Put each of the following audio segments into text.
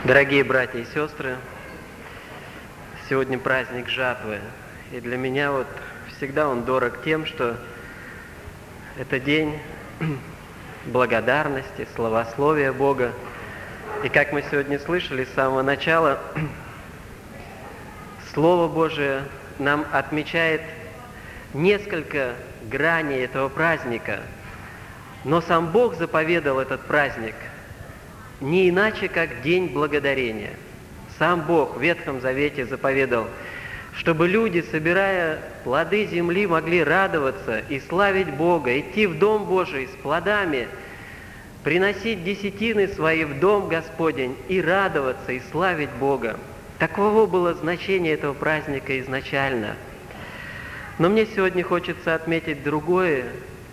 Дорогие братья и сестры, сегодня праздник жатвы, и для меня всегда он дорог тем, что это день благодарности, славословия Бога. И как мы сегодня слышали с самого начала, Слово Божие нам отмечает несколько граней этого праздника, но сам Бог заповедал этот праздник не иначе, как День Благодарения. Сам Бог в Ветхом Завете заповедал, чтобы люди, собирая плоды земли, могли радоваться и славить Бога, идти в Дом Божий с плодами, приносить десятины свои в Дом Господень и радоваться, и славить Бога. Таково было значение этого праздника изначально. Но мне сегодня хочется отметить другой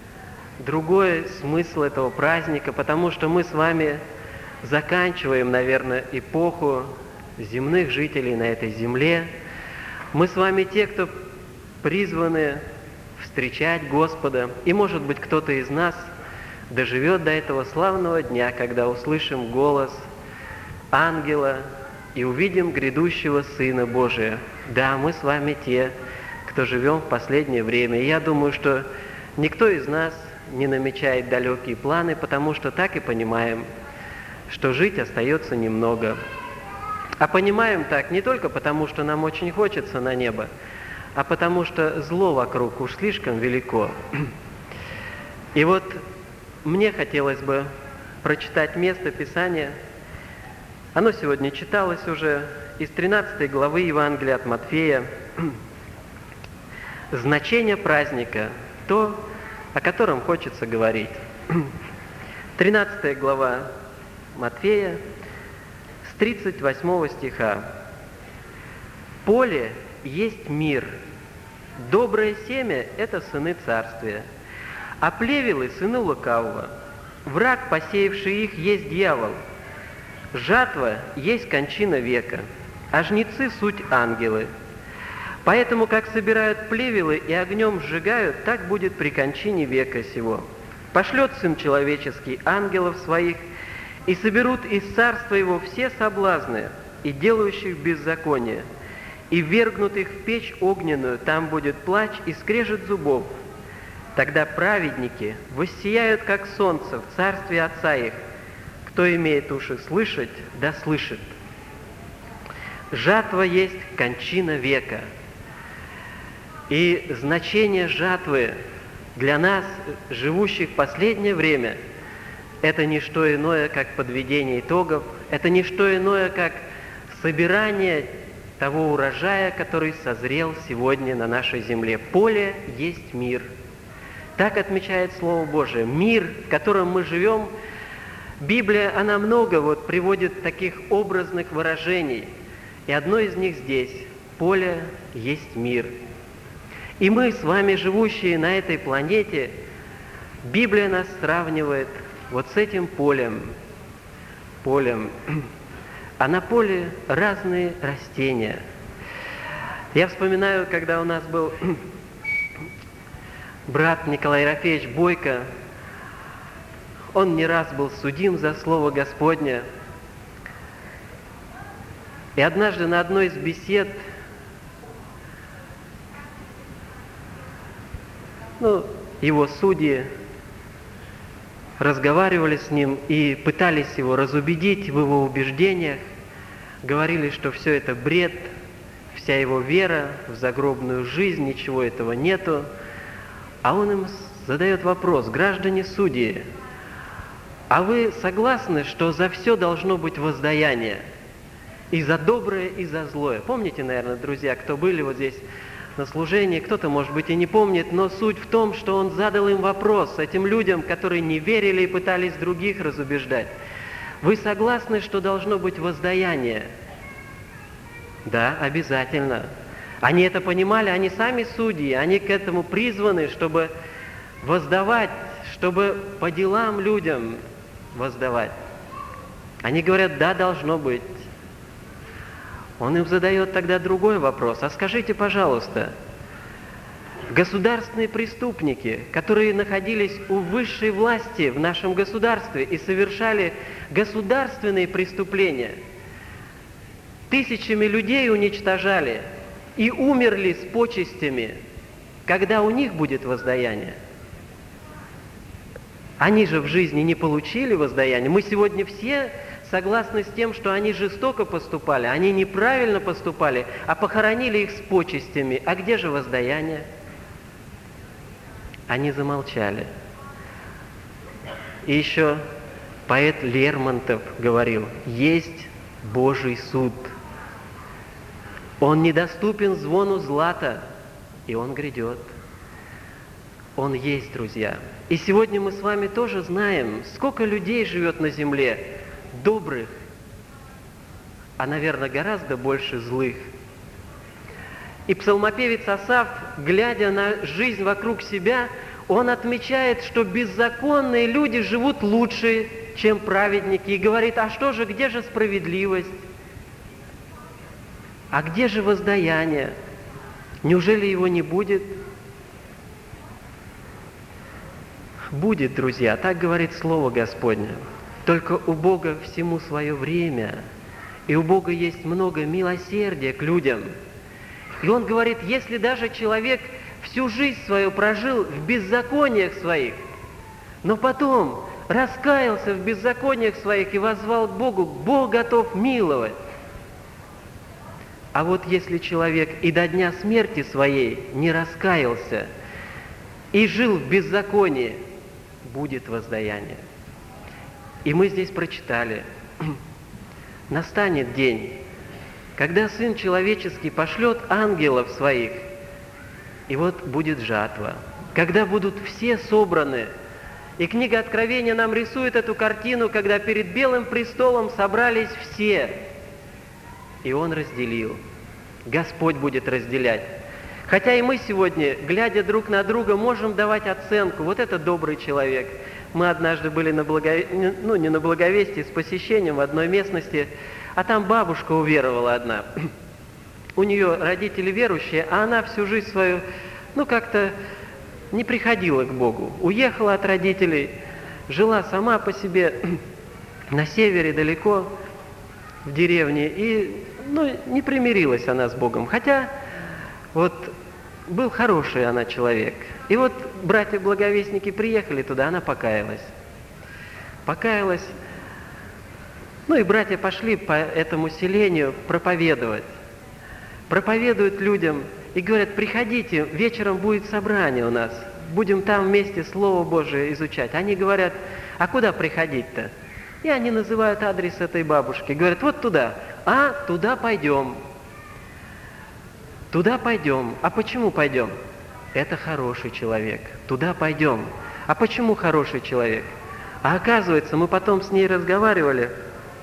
смысл этого праздника, потому что мы с вами заканчиваем, наверное, эпоху земных жителей на этой земле. Мы с вами те, кто призваны встречать Господа. И, может быть, кто-то из нас доживет до этого славного дня, когда услышим голос ангела и увидим грядущего Сына Божия. Да, мы с вами те, кто живем в последнее время. И я думаю, что никто из нас не намечает далекие планы, потому что так и понимаем, что жить остается немного. А понимаем так не только потому, что нам очень хочется на небо, а потому что зло вокруг уж слишком велико. И мне хотелось бы прочитать место Писания. Оно сегодня читалось уже из 13 главы Евангелия от Матфея. Значение праздника, то, о котором хочется говорить. 13 глава Матфея, с 38 стиха. «Поле есть мир, доброе семя – это сыны царствия, а плевелы – сыны лукавого. Враг, посеявший их, есть дьявол. Жатва есть кончина века, а жнецы – суть ангелы. Поэтому, как собирают плевелы и огнем сжигают, так будет при кончине века сего. Пошлет Сын Человеческий ангелов своих, и соберут из царства его все соблазны и делающих беззаконие, и ввергнут их в печь огненную, там будет плач и скрежет зубов. Тогда праведники воссияют, как солнце, в царстве Отца их. Кто имеет уши слышать, да слышит». Жатва есть кончина века. И значение жатвы для нас, живущих в последнее время, это не что иное, как подведение итогов, это не что иное, как собирание того урожая, который созрел сегодня на нашей земле. Поле есть мир. Так отмечает Слово Божие. Мир, в котором мы живем, Библия, она много приводит таких образных выражений. И одно из них здесь. Поле есть мир. И мы с вами, живущие на этой планете, Библия нас сравнивает с этим полем. А на поле разные растения. Я вспоминаю, когда у нас был брат Николай Ерофеевич Бойко, он не раз был судим за Слово Господне. И однажды на одной из бесед, его судьи разговаривали с ним и пытались его разубедить в его убеждениях, говорили, что все это бред, вся его вера в загробную жизнь, ничего этого нету. А он им задает вопрос: граждане судьи, а вы согласны, что за все должно быть воздаяние? И за доброе, и за злое. Помните, наверное, друзья, кто были здесь на служении, кто-то, может быть, и не помнит, но суть в том, что он задал им вопрос, этим людям, которые не верили и пытались других разубеждать. Вы согласны, что должно быть воздаяние? Да, обязательно. Они это понимали, они сами судьи, они к этому призваны, чтобы воздавать, чтобы по делам людям воздавать. Они говорят: да, должно быть. Он им задает тогда другой вопрос: а скажите, пожалуйста, государственные преступники, которые находились у высшей власти в нашем государстве и совершали государственные преступления, тысячами людей уничтожали и умерли с почестями, когда у них будет воздаяние? Они же в жизни не получили воздаяние. Мы сегодня все согласны с тем, что они жестоко поступали, они неправильно поступали, а похоронили их с почестями. А где же воздаяние? Они замолчали. И еще поэт Лермонтов говорил: есть Божий суд. Он недоступен звону злата, и он грядет. Он есть, друзья. И сегодня мы с вами тоже знаем, сколько людей живет на земле, добрых, а, наверное, гораздо больше злых. И псалмопевец Асаф, глядя на жизнь вокруг себя, он отмечает, что беззаконные люди живут лучше, чем праведники, и говорит: а что же, где же справедливость? А где же воздаяние? Неужели его не будет? Будет, друзья, так говорит Слово Господне. Только у Бога всему свое время, и у Бога есть много милосердия к людям. И Он говорит, если даже человек всю жизнь свою прожил в беззакониях своих, но потом раскаялся в беззакониях своих и воззвал к Богу, Бог готов миловать. А вот если человек и до дня смерти своей не раскаялся и жил в беззаконии, будет воздаяние. И мы здесь прочитали: настанет день, когда Сын Человеческий пошлет ангелов своих, и вот будет жатва, когда будут все собраны. И книга Откровения нам рисует эту картину, когда перед белым престолом собрались все, и Он разделил. Господь будет разделять. Хотя и мы сегодня, глядя друг на друга, можем давать оценку. Вот это добрый человек. Мы однажды были не на Благовестии, с посещением в одной местности, а там бабушка уверовала одна. У нее родители верующие, а она всю жизнь свою, как-то не приходила к Богу. Уехала от родителей, жила сама по себе на севере далеко, в деревне, и не примирилась она с Богом. Хотя вот был хороший она человек. И вот братья-благовестники приехали туда, она покаялась. Покаялась. И братья пошли по этому селению проповедовать. Проповедуют людям и говорят: приходите, вечером будет собрание у нас. Будем там вместе Слово Божие изучать. Они говорят: а куда приходить-то? И они называют адрес этой бабушки. Говорят: вот туда. А, туда пойдем. Туда пойдем. А почему пойдем? Это хороший человек. Туда пойдем. А почему хороший человек? А оказывается, мы потом с ней разговаривали.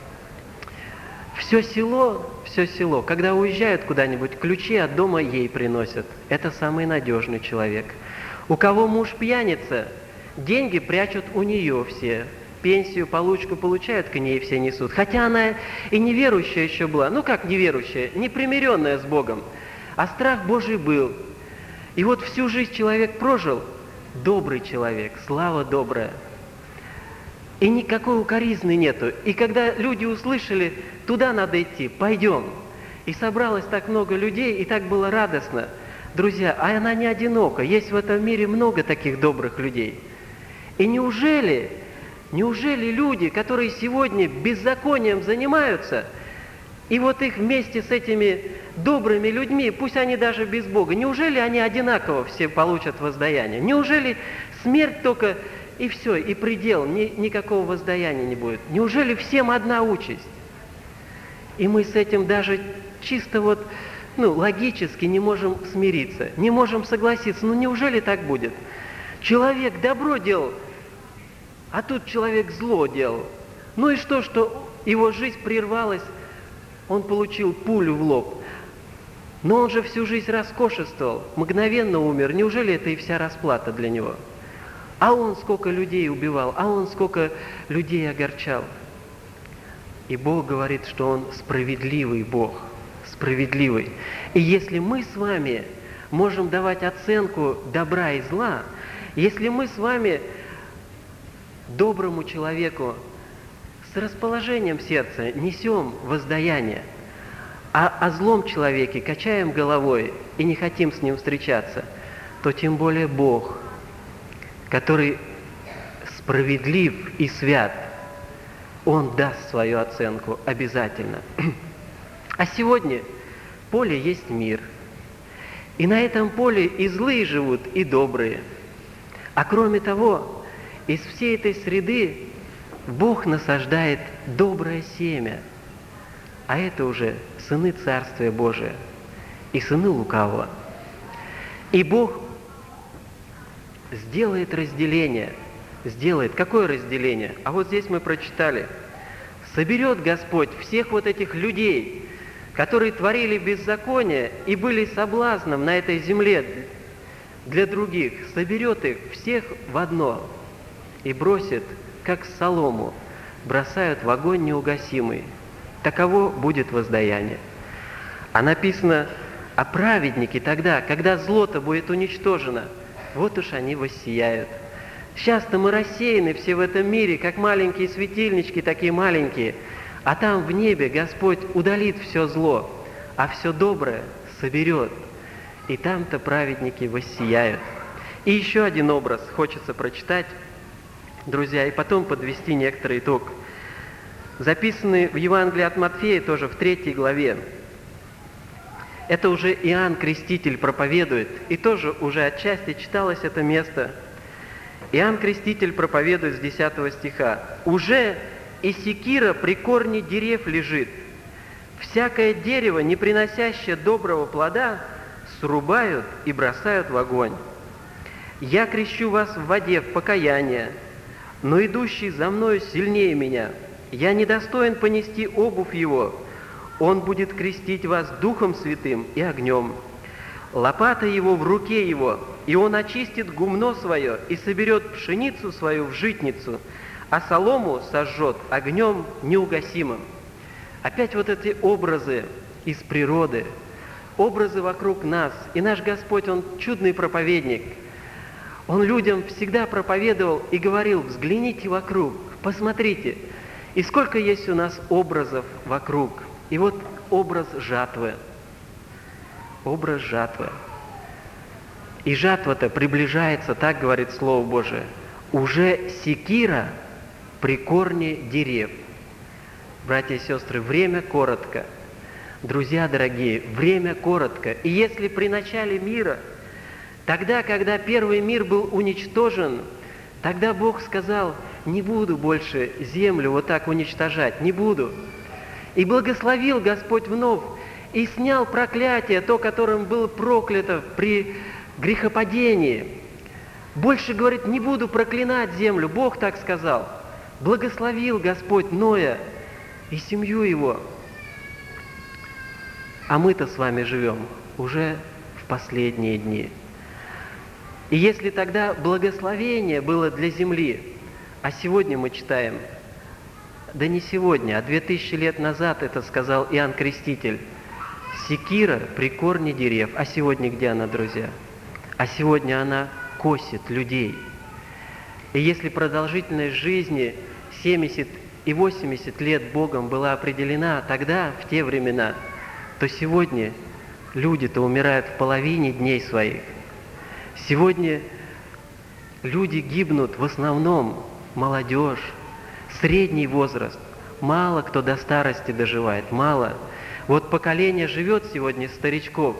Все село, когда уезжают куда-нибудь, ключи от дома ей приносят. Это самый надежный человек. У кого муж пьяница, деньги прячут у нее все. Пенсию, получку получают, к ней все несут. Хотя она и неверующая еще была. Как неверующая? Непримиренная с Богом. А страх Божий был. И вот всю жизнь человек прожил, добрый человек, слава добрая. И никакой укоризны нету. И когда люди услышали, туда надо идти, пойдем. И собралось так много людей, и так было радостно. Друзья, а она не одинока. Есть в этом мире много таких добрых людей. И неужели люди, которые сегодня беззаконием занимаются, и вот их вместе с этими добрыми людьми, пусть они даже без Бога, неужели они одинаково все получат воздаяние? Неужели смерть только и все, и предел, никакого воздаяния не будет? Неужели всем одна участь? И мы с этим даже чисто логически не можем смириться, не можем согласиться. Неужели так будет? Человек добро делал, а тут человек зло делал. И что его жизнь прервалась, он получил пулю в лоб. Но он же всю жизнь роскошествовал, мгновенно умер. Неужели это и вся расплата для него? А он сколько людей убивал, а он сколько людей огорчал. И Бог говорит, что Он справедливый Бог, справедливый. И если мы с вами можем давать оценку добра и зла, если мы с вами доброму человеку с расположением сердца несем воздаяние, а о злом человеке качаем головой и не хотим с ним встречаться, то тем более Бог, который справедлив и свят, Он даст свою оценку обязательно. А сегодня поле есть мир. И на этом поле и злые живут, и добрые. А кроме того, из всей этой среды Бог насаждает доброе семя. А это уже сыны Царствия Божия и сыны лукавого. И Бог сделает разделение. Сделает. Какое разделение? А вот здесь мы прочитали. Соберет Господь всех вот этих людей, которые творили беззаконие и были соблазном на этой земле для других, соберет их всех в одно и бросит, как солому, бросают в огонь неугасимый. Таково будет воздаяние. А написано о праведнике тогда, когда зло-то будет уничтожено, вот уж они воссияют. Сейчас-то мы рассеяны все в этом мире, как маленькие светильнички, такие маленькие, а там в небе Господь удалит все зло, а все доброе соберет. И там-то праведники воссияют. И еще один образ хочется прочитать, друзья, и потом подвести некоторый итог. Записанный в Евангелии от Матфея, тоже в 3 главе. Это уже Иоанн Креститель проповедует, и тоже уже отчасти читалось это место. Иоанн Креститель проповедует с 10 стиха. «Уже и секира при корне дерев лежит. Всякое дерево, не приносящее доброго плода, срубают и бросают в огонь. Я крещу вас в воде в покаяние, но идущий за мною сильнее меня. Я недостоин понести обувь его. Он будет крестить вас Духом Святым и огнем. Лопата его в руке его, и он очистит гумно свое и соберет пшеницу свою в житницу, а солому сожжет огнем неугасимым». Опять вот эти образы из природы, образы вокруг нас. И наш Господь, Он чудный проповедник. Он людям всегда проповедовал и говорил: взгляните вокруг, посмотрите. И сколько есть у нас образов вокруг. И вот образ жатвы. Образ жатвы. И жатва-то приближается, так говорит Слово Божие. Уже секира при корне дерев. Братья и сестры, время коротко. Друзья дорогие, время коротко. И если при начале мира, тогда, когда первый мир был уничтожен, тогда Бог сказал: не буду больше землю вот так уничтожать, не буду. И благословил Господь вновь, и снял проклятие, то, которым было проклято при грехопадении. Больше, говорит, не буду проклинать землю, Бог так сказал. Благословил Господь Ноя и семью его. А мы-то с вами живем уже в последние дни. И если тогда благословение было для земли, а сегодня мы читаем, да не сегодня, а 2000 лет назад это сказал Иоанн Креститель, секира при корне дерев. А сегодня где она, друзья? А сегодня она косит людей. И если продолжительность жизни 70 и 80 лет Богом была определена тогда, в те времена, то сегодня люди-то умирают в половине дней своих. Сегодня люди гибнут в основном молодежь, средний возраст. Мало кто до старости доживает, мало. Вот поколение живет сегодня старичков,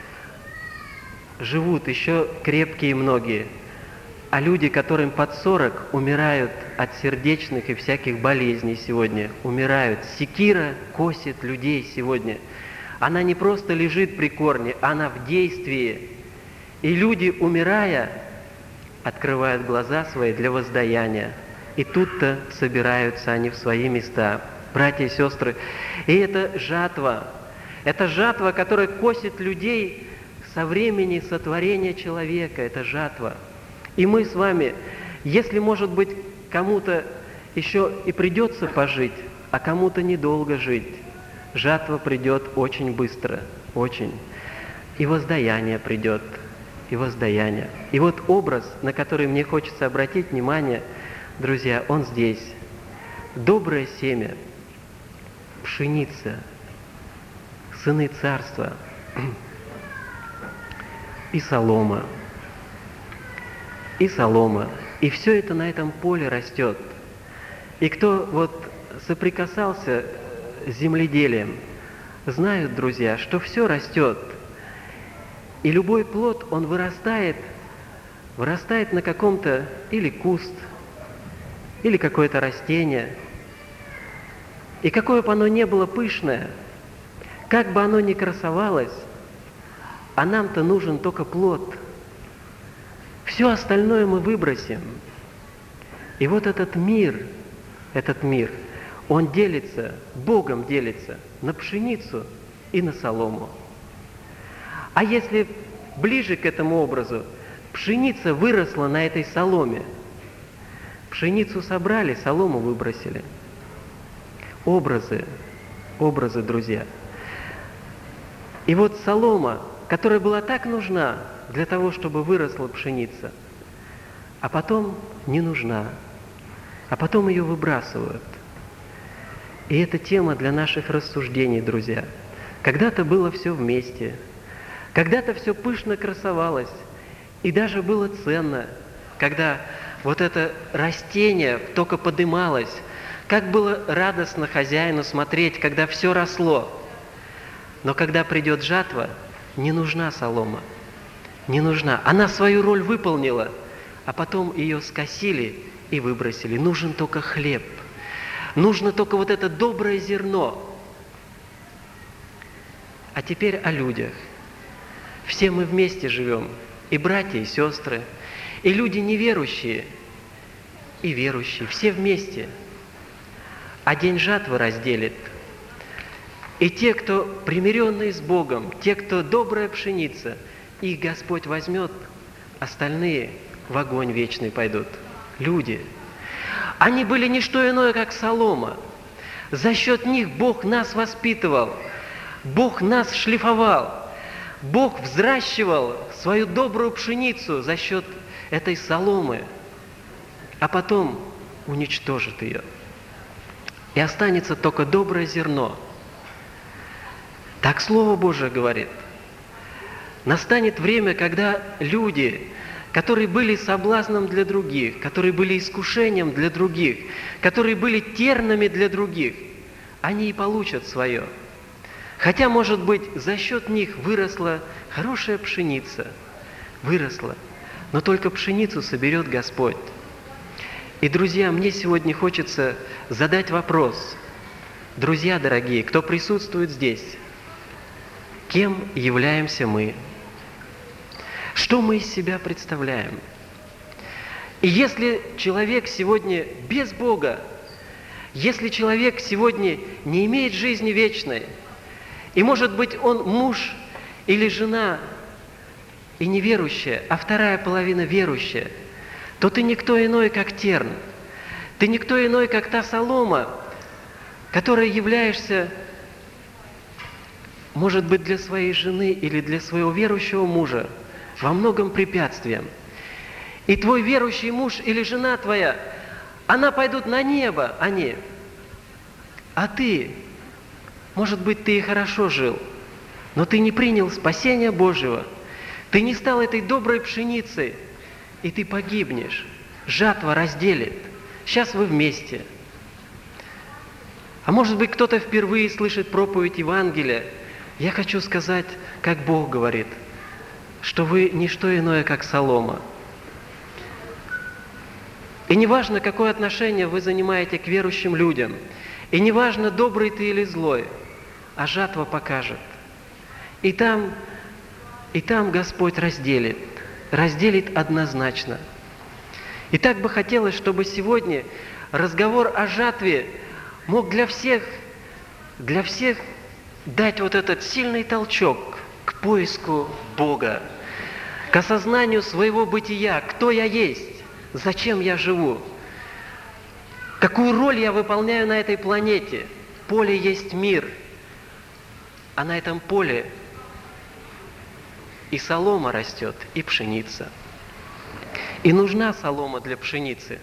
живут еще крепкие многие, а люди, которым под 40, умирают от сердечных и всяких болезней сегодня, умирают. Секира косит людей сегодня. Она не просто лежит при корне, она в действии. И люди, умирая, открывают глаза свои для воздаяния. И тут-то собираются они в свои места. Братья и сестры, и это жатва, которая косит людей со времени сотворения человека, это жатва. И мы с вами, если, может быть, кому-то еще и придется пожить, а кому-то недолго жить, жатва придет очень быстро, очень. И воздаяние придет, и воздаяние. И вот образ, на который мне хочется обратить внимание, друзья, он здесь. Доброе семя, пшеница, сыны царства, и солома, и солома. И все это на этом поле растет. И кто вот соприкасался с земледелием, знают, друзья, что все растет. И любой плод, он вырастает на каком-то или куст, или какое-то растение. И какое бы оно ни было пышное, как бы оно ни красовалось, а нам-то нужен только плод. Все остальное мы выбросим. И вот этот мир, он делится, Богом делится на пшеницу и на солому. А если ближе к этому образу, пшеница выросла на этой соломе, пшеницу собрали, солому выбросили. Образы, друзья. И вот солома, которая была так нужна для того, чтобы выросла пшеница, а потом не нужна, а потом ее выбрасывают. И это тема для наших рассуждений, друзья. Когда-то было все вместе, когда-то все пышно красовалось, и даже было ценно, когда вот это растение только подымалось, как было радостно хозяину смотреть, когда все росло. Но когда придет жатва, не нужна солома, не нужна. Она свою роль выполнила, а потом ее скосили и выбросили. Нужен только хлеб, нужно только вот это доброе зерно. А теперь о людях. Все мы вместе живем, и братья, и сестры, и люди неверующие, и верующие, все вместе. А день жатвы разделит. И те, кто примиренные с Богом, те, кто добрая пшеница, их Господь возьмет, остальные в огонь вечный пойдут. Люди. Они были не что иное, как солома. За счет них Бог нас воспитывал, Бог нас шлифовал, Бог взращивал свою добрую пшеницу за счет этой соломы, а потом уничтожит ее. И останется только доброе зерно. Так Слово Божие говорит. Настанет время, когда люди, которые были соблазном для других, которые были искушением для других, которые были тернами для других, они и получат свое. Хотя, может быть, за счет них выросла хорошая пшеница, выросла, но только пшеницу соберет Господь. И, друзья, мне сегодня хочется задать вопрос. Друзья дорогие, кто присутствует здесь, кем являемся мы? Что мы из себя представляем? И если человек сегодня без Бога, если человек сегодня не имеет жизни вечной, и, может быть, он муж или жена и неверующая, а вторая половина верующая, то ты никто иной, как терн. Ты никто иной, как та солома, которой являешься, может быть, для своей жены или для своего верующего мужа во многом препятствием. И твой верующий муж или жена твоя, она пойдут на небо, они. А ты, может быть, ты и хорошо жил, но ты не принял спасения Божьего, ты не стал этой доброй пшеницей, и ты погибнешь. Жатва разделит. Сейчас вы вместе. А может быть, кто-то впервые слышит проповедь Евангелия. Я хочу сказать, как Бог говорит, что вы не что иное, как солома. И не важно, какое отношение вы занимаете к верующим людям, и не важно, добрый ты или злой, а жатва покажет. И там Господь разделит однозначно. И так бы хотелось, чтобы сегодня разговор о жатве мог для всех дать вот этот сильный толчок к поиску Бога, к осознанию своего бытия, кто я есть, зачем я живу, какую роль я выполняю на этой планете. Поле есть мир, а на этом поле и солома растет, и пшеница. И нужна солома для пшеницы,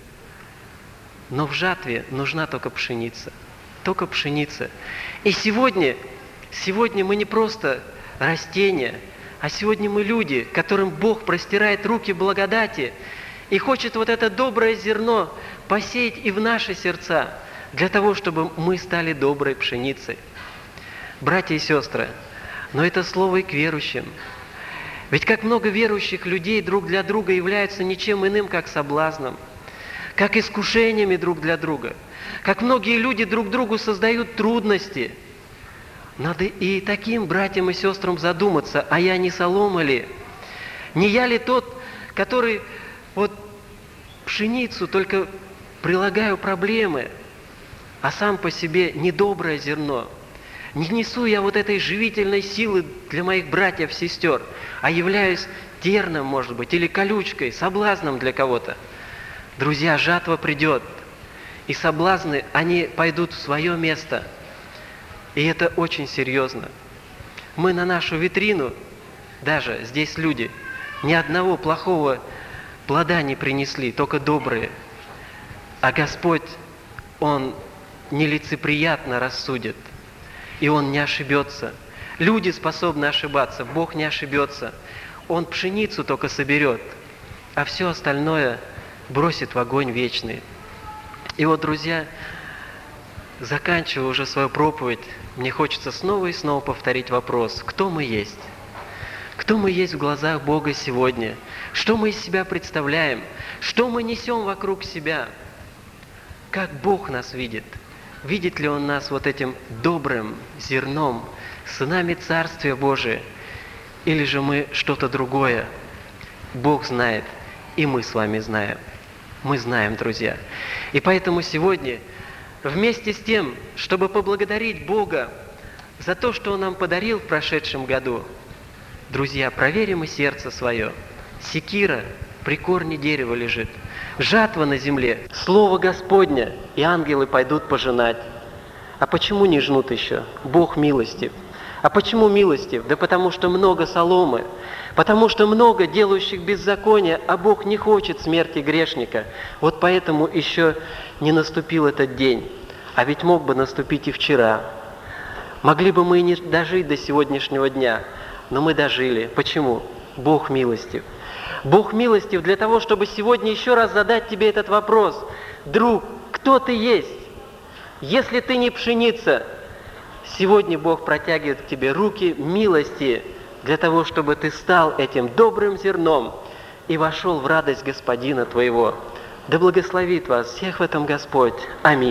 но в жатве нужна только пшеница. Только пшеница. И сегодня сегодня мы не просто растения, а сегодня мы люди, которым Бог простирает руки благодати и хочет вот это доброе зерно посеять и в наши сердца, для того, чтобы мы стали доброй пшеницей. Братья и сестры, но это слово и к верующим. Ведь как много верующих людей друг для друга являются ничем иным, как соблазном, как искушениями друг для друга, как многие люди друг другу создают трудности. Надо и таким братьям и сестрам задуматься, а я не солома ли? Не я ли тот, который вот пшеницу только прилагаю проблемы, а сам по себе недоброе зерно? Не несу я вот этой живительной силы для моих братьев, сестер, а являюсь терном, может быть, или колючкой, соблазном для кого-то. Друзья, жатва придет, и соблазны, они пойдут в свое место. И это очень серьезно. Мы на нашу витрину, даже здесь люди, ни одного плохого плода не принесли, только добрые. А Господь, Он нелицеприятно рассудит. И Он не ошибется. Люди способны ошибаться, Бог не ошибется. Он пшеницу только соберет, а все остальное бросит в огонь вечный. И вот, друзья, заканчивая уже свою проповедь, мне хочется снова и снова повторить вопрос: кто мы есть? Кто мы есть в глазах Бога сегодня? Что мы из себя представляем? Что мы несем вокруг себя? Как Бог нас видит? Видит ли Он нас вот этим добрым зерном, сынами Царствия Божия? Или же мы что-то другое? Бог знает, и мы с вами знаем. Мы знаем, друзья. И поэтому сегодня, вместе с тем, чтобы поблагодарить Бога за то, что Он нам подарил в прошедшем году, друзья, проверим и сердце свое. Секира при корне дерева лежит. Жатва на земле, Слово Господня, и ангелы пойдут пожинать. А почему не жнут еще? Бог милостив. А почему милостив? Да потому что много соломы, потому что много делающих беззакония, а Бог не хочет смерти грешника. Вот поэтому еще не наступил этот день. А ведь мог бы наступить и вчера. Могли бы мы и не дожить до сегодняшнего дня, но мы дожили. Почему? Бог милостив. Бог милостив для того, чтобы сегодня еще раз задать тебе этот вопрос. Друг, кто ты есть? Если ты не пшеница, сегодня Бог протягивает к тебе руки милости для того, чтобы ты стал этим добрым зерном и вошел в радость Господина твоего. Да благословит вас всех в этом Господь. Аминь.